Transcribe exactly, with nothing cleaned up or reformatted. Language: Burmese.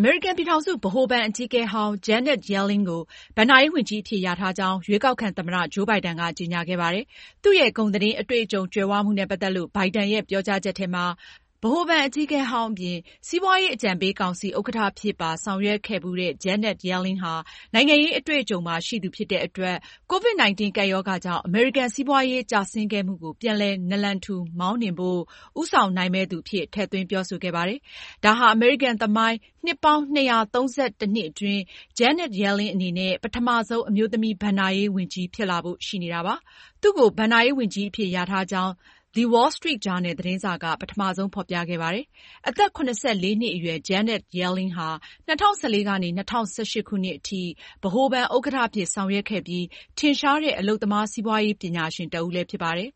အမေရိကန်ပြည်ထောင်စုဗဟိုဘဏ်အကြီးအကဲဟောင်း Janet Yellen ကိုဘဏ္ဍာရေးဝန်ကြီးအဖြစ်လျာထားကြောင်းရွေးကောက်ခံသမ္မတ Joe Biden ကကြေညာခဲ့ပါတယ်။ သူ့ရဲ့ဂုဏ်သတင်းအတွေ့အကြုံကြွယ်ဝမှုနဲ့ပတ်သက်လို့ Biden ရဲ့ပြောကြားချက်ထဲမှာ ဗဟိုဘဏ်အကြီးအကဲဟောင်းအပြင် စီးပွားရေးအကြံပေးကောင်စီဥက္ကဋ္ဌအဖြစ်ပါဆောင်ရွက်ခဲ့ဖူးတဲ့ Janet Yellen ဟာ နိုင်ငံရေးအတွေ့အကြုံပါရှိသူဖြစ်တဲ့အတွက် ကိုဗစ်-၁၉ ကပ်ရောဂါကြောင့် အမေရိကန်စီးပွားရေးကျဆင်းခဲ့မှုကို ပြန်လည်နာလန်ထူမောင်းနှင်ဖို့ ဦးဆောင်နိုင်မယ့်သူအဖြစ်ထည့်သွင်းပြောဆိုခဲ့ပါတယ်။ ဒါဟာ အမေရိကန်သမိုင်း နှစ်ပေါင်း နှစ်ရာသုံးဆယ့်တ နှစ်အတွင်း Janet Yellen အနေနဲ့ ပထမဆုံးအမျိုးသမီးဘဏ္ဍာရေးဝန်ကြီးဖြစ်လာဖို့ရှိနေတာပါ။ သူ့ကိုဘဏ္ဍာရေးဝန်ကြီးအဖြစ်လျာထားကြောင်း The Wall Street Journal သတင်းစာက ပထမဆုံးဖေါ်ပြခဲ့ပါတယ်။ အသက် ၇၄ နှစ်အရွယ် Janet Yellen ဟာ ၂၀၁၄ ကနေ ၂၀၁၈ ခုနှစ်အထိ ဗဟိုဘဏ်ဥက္ကဋ္ဌအဖြစ်ဆောင်ရွက်ခဲ့ပြီး ထင်ရှားတဲ့အလုပ်သမားစီးပွားရေးပညာရှင်တဦးလည်းဖြစ်ပါတယ်